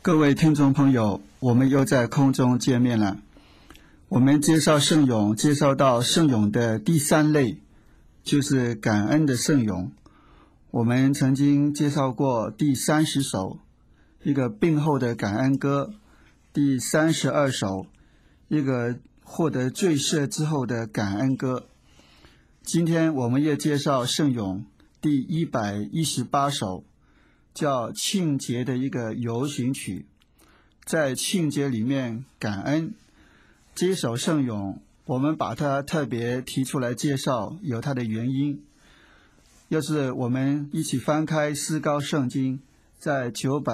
各位听众朋友，我们又在空中见面了。我们介绍圣咏，介绍到圣咏的第三类，就是感恩的圣咏。我们曾经介绍过第30首，一个病后的感恩歌；第32首，一个获得罪赦之后的感恩歌。今天我们也介绍圣咏第118首，叫庆节的一个游行曲，在庆节里面感恩。这一首圣咏我们把它特别提出来介绍，有它的原因。要是我们一起翻开思高圣经，在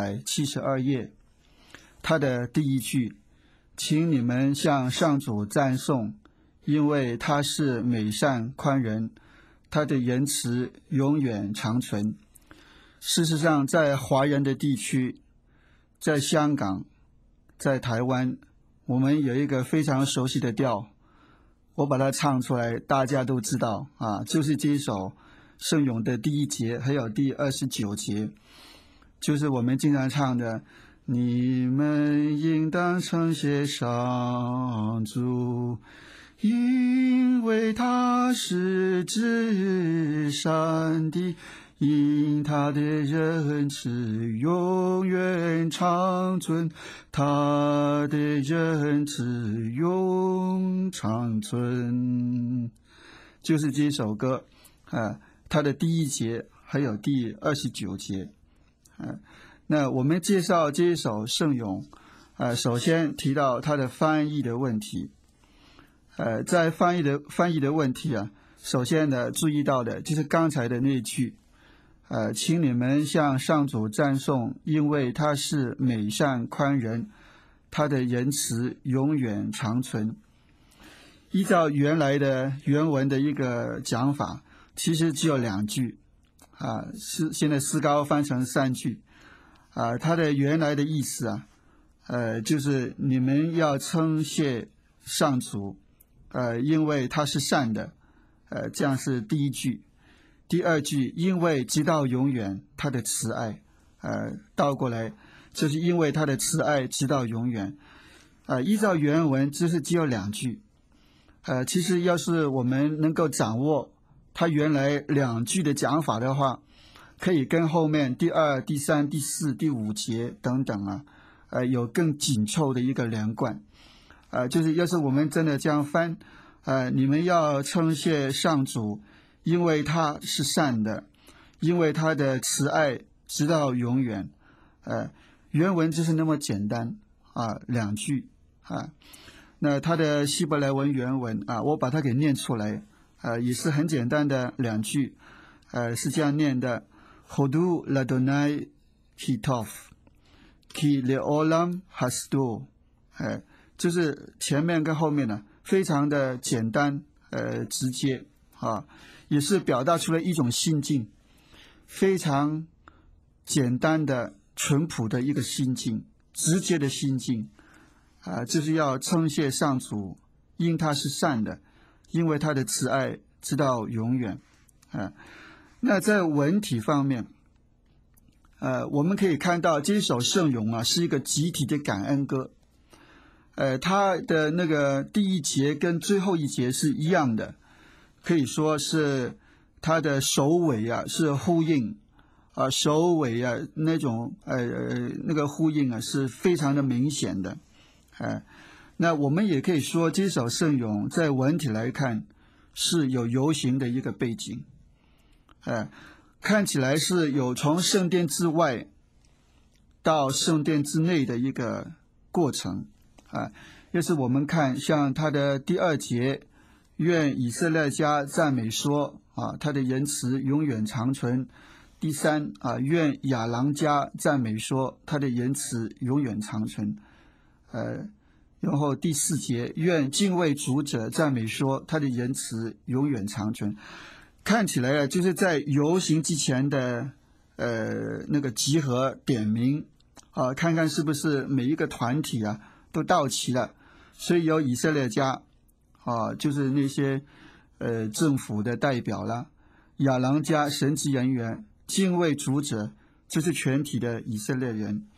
972页，它的第一句，请你们向上主赞颂，因为他是美善宽仁，他的言辞永远长存。事实上，在华人的地区，在香港，在台湾，我们有一个非常熟悉的调，我把它唱出来，大家都知道啊，就是这一首圣咏的第1节，还有第29节，就是我们经常唱的，你们应当称谢上主，因为他是至善的，因他的仁慈永远长存，他的仁慈永长存，就是这首歌它的第1节还有第29节那我们介绍这一首圣咏首先提到它的翻译的问题在翻译的问题首先呢注意到的就是刚才的那一句请你们向上主赞颂，因为他是美善宽仁，他的言辞永远长存。依照原来的原文的一个讲法，其实只有2句现在思高翻成3句它的原来的意思就是你们要称谢上主因为他是善的这样是第1句。第2句，因为直到永远他的慈爱倒过来就是因为他的慈爱直到永远依照原文这是只有2句其实要是我们能够掌握他原来2句的讲法的话，可以跟后面第2、第3、第4、第5节等等有更紧凑的一个连贯就是要是我们真的这样翻你们要称谢上主，因为他是善的，因为他的慈爱直到永远原文就是那么简单2句那他的希伯来文原文我把它给念出来也是很简单的2句是这样念的 Hodu Ladonai Hitov Ki Leolam Hasdo 就是前面跟后面呢非常的简单直接也是表达出了一种心境，非常简单的淳朴的一个心境，直接的心境就是要称谢上主，因他是善的，因为他的慈爱直到永远那在文体方面我们可以看到这首圣咏是一个集体的感恩歌它的那个第1节跟最后1节是一样的，可以说是它的首尾是呼应首尾那种那个呼应是非常的明显的那我们也可以说这首圣咏在文体来看是有游行的一个背景看起来是有从圣殿之外到圣殿之内的一个过程要是我们看像它的第2节，愿以色列家赞美说他的言辞永远长存。第3愿亚郎家赞美说他的言辞永远长存然后第4节，愿敬畏主者赞美说他的言辞永远长存。看起来就是在游行之前的那个集合点名看看是不是每一个团体都到齐了，所以有以色列家就是那些政府的代表啦，亚郎家神职人员，敬畏主者，这是全体的以色列人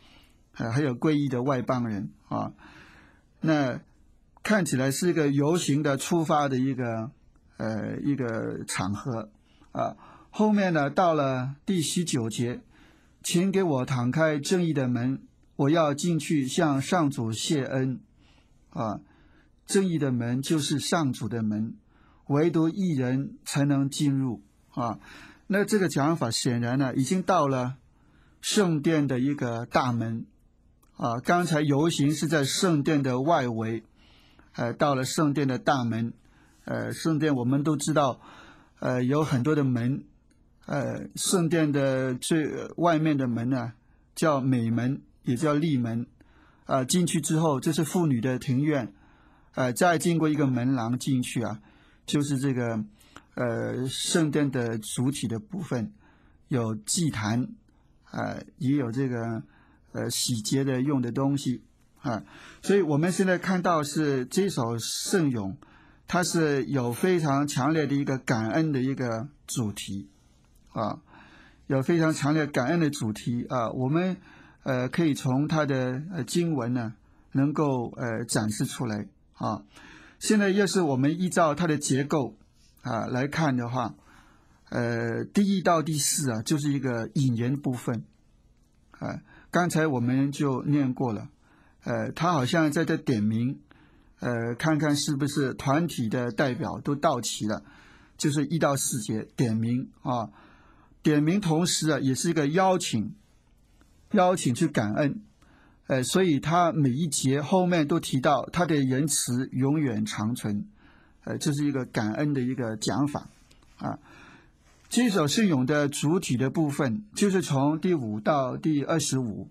还有皈依的外邦人啊。那看起来是一个游行的出发的一个场合啊。后面呢，到了第19节，请给我敞开正义的门，我要进去向上主谢恩啊。正义的门就是上主的门，唯独义人才能进入啊。那这个讲法显然呢，已经到了圣殿的一个大门啊。刚才游行是在圣殿的外围，到了圣殿的大门。圣殿我们都知道，有很多的门。圣殿的最外面的门呢，叫美门，也叫立门。进去之后，这是妇女的庭院。再经过一个门廊进去啊，就是这个圣殿的主体的部分，有祭坛，也有这个洗洁的用的东西啊。所以我们现在看到是这首圣咏，它是有非常强烈的一个感恩的一个主题啊，有非常强烈感恩的主题啊。我们可以从它的经文呢，能够展示出来啊。现在要是我们依照它的结构啊来看的话，第1到第4啊，就是一个引言部分。刚才我们就念过了，他好像在这点名，看看是不是团体的代表都到齐了，就是1到4节点名啊。点名同时啊，也是一个邀请去感恩。所以他每一节后面都提到他的言辞永远长存，这是一个感恩的一个讲法啊。这首圣咏的主体的部分就是从第5到第25，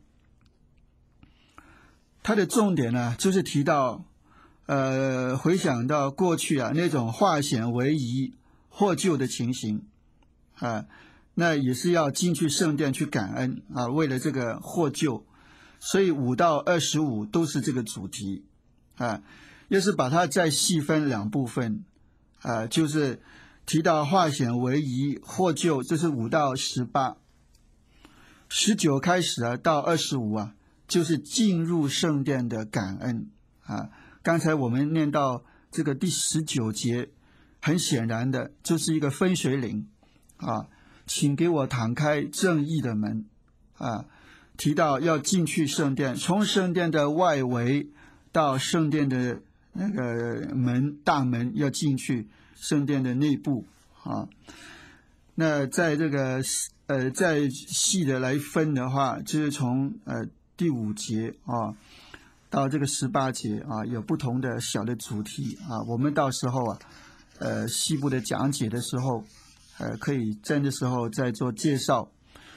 它的重点呢就是提到回想到过去啊那种化险为夷获救的情形啊，那也是要进去圣殿去感恩啊，为了这个获救。所以5到25都是这个主题啊。要是把它再细分2部分啊，就是提到化险为夷获救，这是5到18。19开始啊到25啊，就是进入圣殿的感恩啊。刚才我们念到这个第19节，很显然的就是一个分水岭啊，请给我敞开正义的门啊。提到要进去圣殿，从圣殿的外围到圣殿的那个大门要进去圣殿的内部啊。那在这个再细的来分的话，就是从第5节啊到这个18节啊，有不同的小的主题啊。我们到时候啊细部的讲解的时候，可以在那时候再做介绍。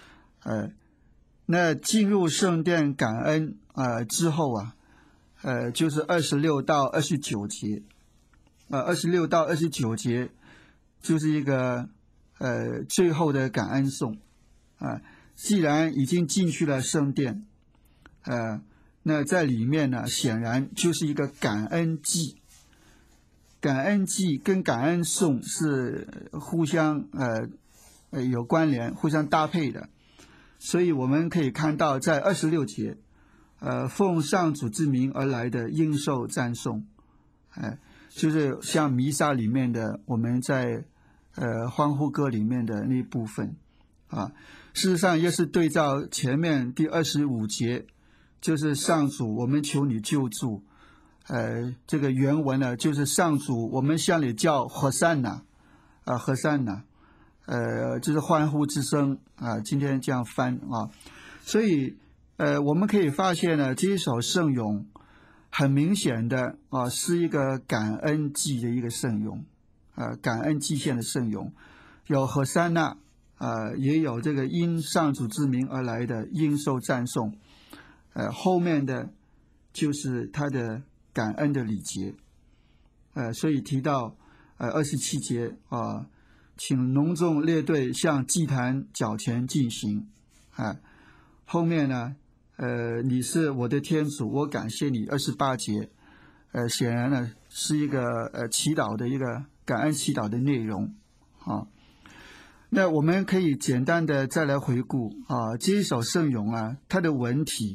那进入圣殿感恩之后啊，就是26到29节，26到29节就是一个最后的感恩颂啊。既然已经进去了圣殿，那在里面呢，显然就是一个感恩祭。感恩祭跟感恩颂是互相有关联、互相搭配的。所以我们可以看到，在26节，奉上主之名而来的应受赞颂，就是像弥撒里面的，我们在欢呼歌里面的那一部分啊。事实上，也是对照前面第25节，就是上主，我们求你救助。这个原文呢，就是上主，我们向你叫和散那啊，和散那。就是欢呼之声啊，今天这样翻啊。所以我们可以发现呢，这一首圣咏很明显的啊，是一个感恩祭的一个圣咏感恩祭献的圣咏，有和散那也有这个因上主之名而来的应受赞颂，后面的就是他的感恩的礼节，所以提到27节啊。请隆重列队向祭坛脚前进行后面呢你是我的天主，我感谢你28节显然呢是一个祈祷的一个感恩祈祷的内容啊。那我们可以简单的再来回顾啊，这一首圣咏啊，它的文体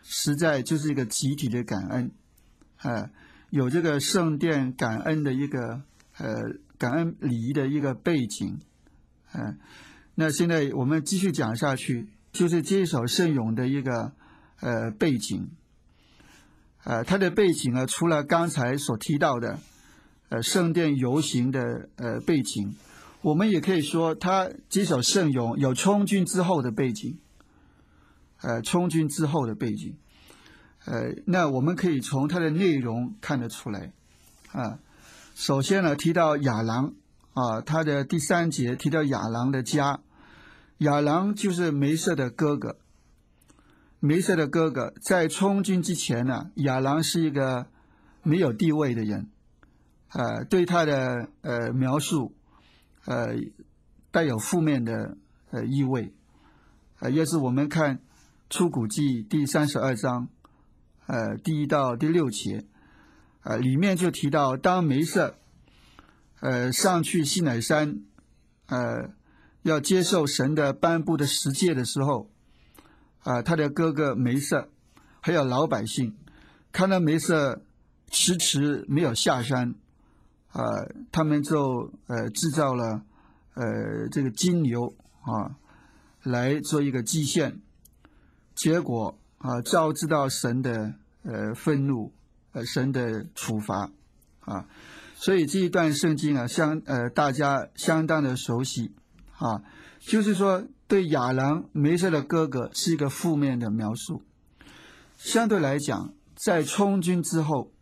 实在就是一个集体的感恩，有这个圣殿感恩的一个感恩礼仪的一个背景，那现在我们继续讲下去，就是这一首圣咏的一个背景，它的背景呢，除了刚才所提到的圣殿游行的背景，我们也可以说它这首圣咏有充军之后的背景，充军之后的背景，那我们可以从它的内容看得出来，首先呢提到亚郎他的第3节提到亚郎的家，亚郎就是梅瑟的哥哥，梅瑟的哥哥在充军之前呢，亚郎是一个没有地位的人，对他的描述带有负面的意味，要是我们看出谷记第32章第1到第6节，里面就提到当梅瑟上去西乃山要接受神的颁布的十诫的时候，他的哥哥梅瑟还有老百姓看到梅瑟迟迟没有下山，他们就制造了这个金牛来做一个祭献，结果招致到神的愤怒，神的处罚所以这一段圣经大家相当的熟悉就是说对亚郎梅瑟的哥哥是一个负面的描述。相对来讲，在充军之后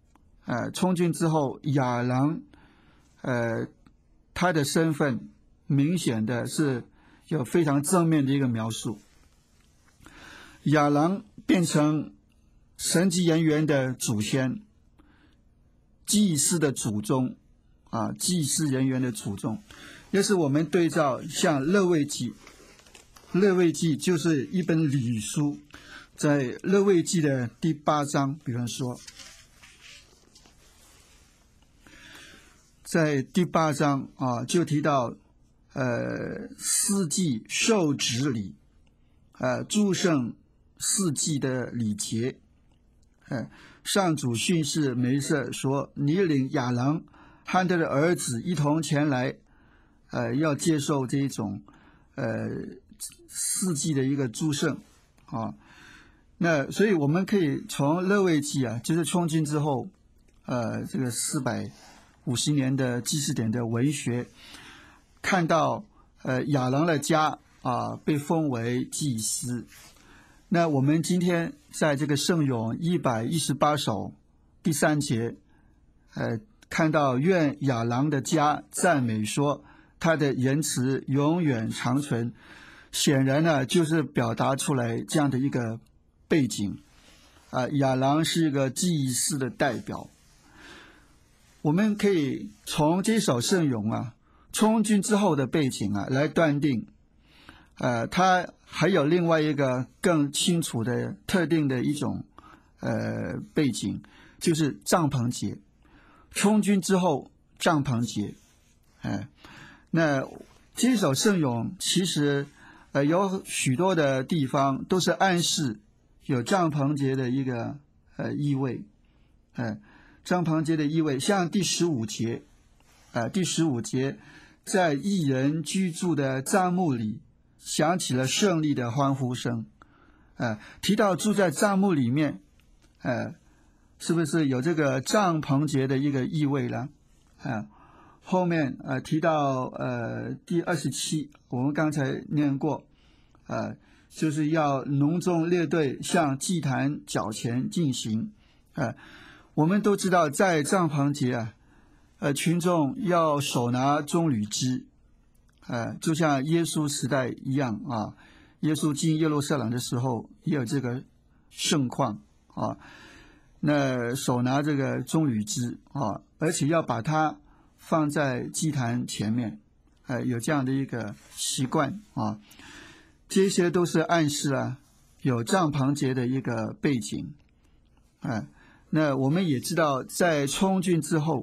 亚郎他的身份明显的是有非常正面的一个描述。亚郎变成神职人员的祖先，祭司的祖宗祭司人员的祖宗。要是我们对照像勒未记就是一本礼书，在勒未记的第8章，比方说在第8章就提到4祭受职礼，祝圣4祭的礼节。上主训示梅瑟说，你领亚郎和他的儿子一同前来，要接受这一种4祭的一个祝圣那所以我们可以从勒未记就是充军之后这个450年的祭司典的文学，看到亚郎的家被封为祭司。那我们今天在这个圣咏118首第3节看到愿亚郎的家赞美说他的言辞永远长存，显然呢就是表达出来这样的一个背景亚郎是一个祭司的代表。我们可以从这首圣咏充军之后的背景来断定它还有另外一个更清楚的特定的一种背景，就是帐篷节。充军之后帐篷节那这首圣咏其实有许多的地方都是暗示有帐篷节的一个意味帐篷节的意味，像第15节第15节在义人居住的帐幕里响起了胜利的欢呼声提到住在帐幕里面是不是有这个帐篷节的一个意味了后面提到第27，我们刚才念过就是要隆重列队向祭坛脚前进行我们都知道在帐篷节群众要手拿棕榈枝就像耶稣时代一样耶稣进耶路撒冷的时候也有这个盛况那手拿这个棕榈枝而且要把它放在祭坛前面有这样的一个习惯这些都是暗示有帐篷节的一个背景那我们也知道在充军之后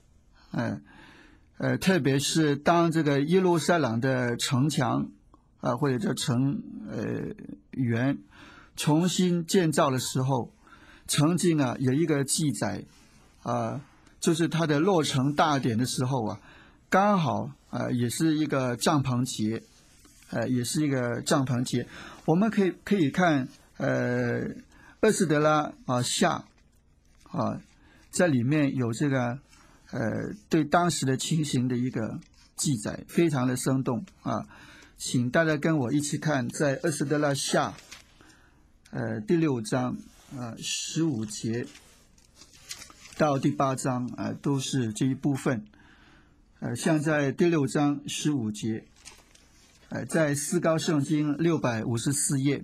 特别是当这个耶路撒冷的城墙或者叫城垣重新建造的时候，曾经有一个记载，就是它的落成大典的时候刚好也是一个帐篷节，我们可以看厄斯德拉下在里面有这个对当时的情形的一个记载，非常的生动请大家跟我一起看，在厄斯德拉下第6章15节到第8章都是这一部分。像在第6章15节，在思高圣经654页，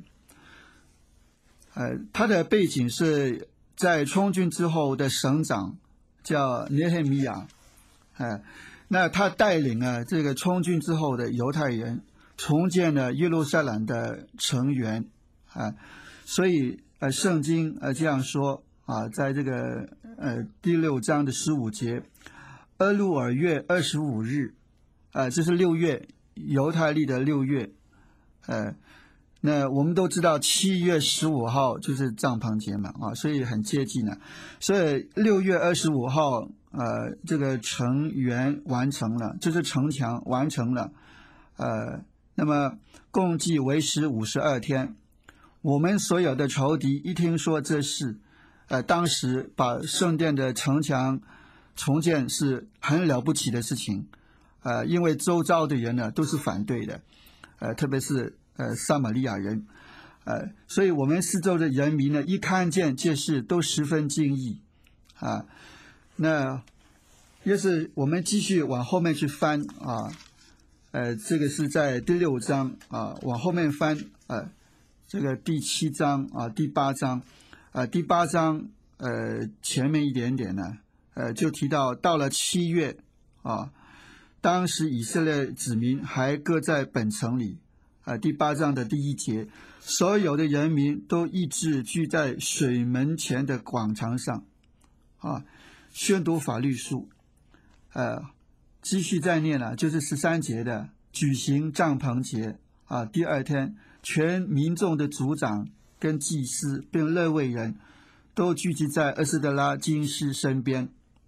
它的背景是在充军之后的省长叫尼黑米亚，那他带领这个充军之后的犹太人重建了耶路撒冷的城垣所以圣经这样说在这个第6章的15节，厄路尔月25日，这是6月，犹太历的6月，那我们都知道7月15号就是帐篷节嘛所以很接近了。所以6月25号这个城垣完成了，就是城墙完成了，那么共计为时52天。我们所有的仇敌一听说这事，当时把圣殿的城墙重建是很了不起的事情，因为周遭的人都是反对的，特别是撒玛利亚人，所以我们四周的人民一看见这事都十分惊异那要是我们继续往后面去翻这个是在第6章往后面翻这个第7章第8章第8章前面一点点呢就提到了7月当时以色列子民还各在本城里第8章的第1节，所有的人民都一致聚在水门前的广场上宣读法律书继续再念就是13节的举行帐篷节第2天，全民众的族长跟祭司并利未人都聚集在厄斯德拉经师身边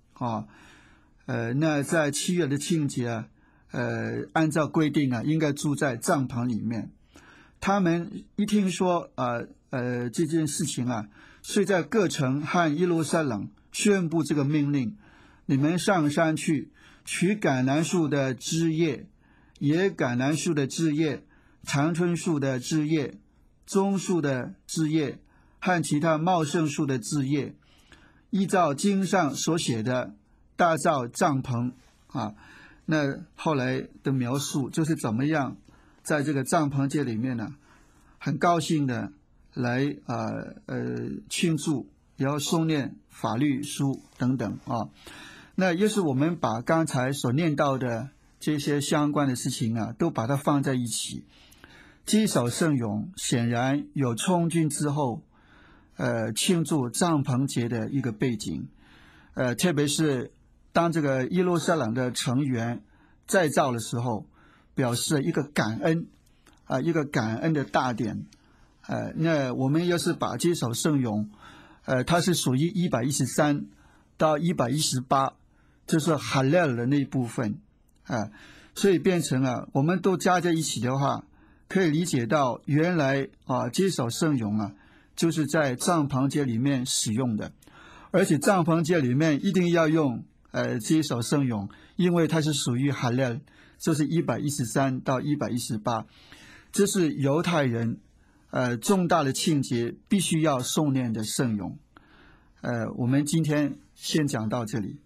那在7月的庆节按照规定应该住在帐篷里面。他们一听说这件事情所以在各城和耶路撒冷宣布这个命令：你们上山去，取橄榄树的枝叶、野橄榄树的枝叶、长春树的枝叶、棕树的枝叶和其他茂盛树的枝叶，依照经上所写的大造帐篷那后来的描述就是怎么样在这个帐篷节里面很高兴的来庆祝，也要诵念法律书等等那也是我们把刚才所念到的这些相关的事情都把它放在一起。积少圣咏显然有充军之后庆祝帐篷节的一个背景，特别是当这个耶路撒冷的城垣再造的时候，表示一个感恩一个感恩的大典那我们要是把这首圣咏它是属于113到118，就是哈利尔的那一部分所以变成我们都加在一起的话，可以理解到原来这首圣咏就是在帐篷节里面使用的，而且帐篷节里面一定要用这首圣咏，因为它是属于哈利尔，就是113到118，这是犹太人重大的庆节必须要诵念的圣咏。我们今天先讲到这里。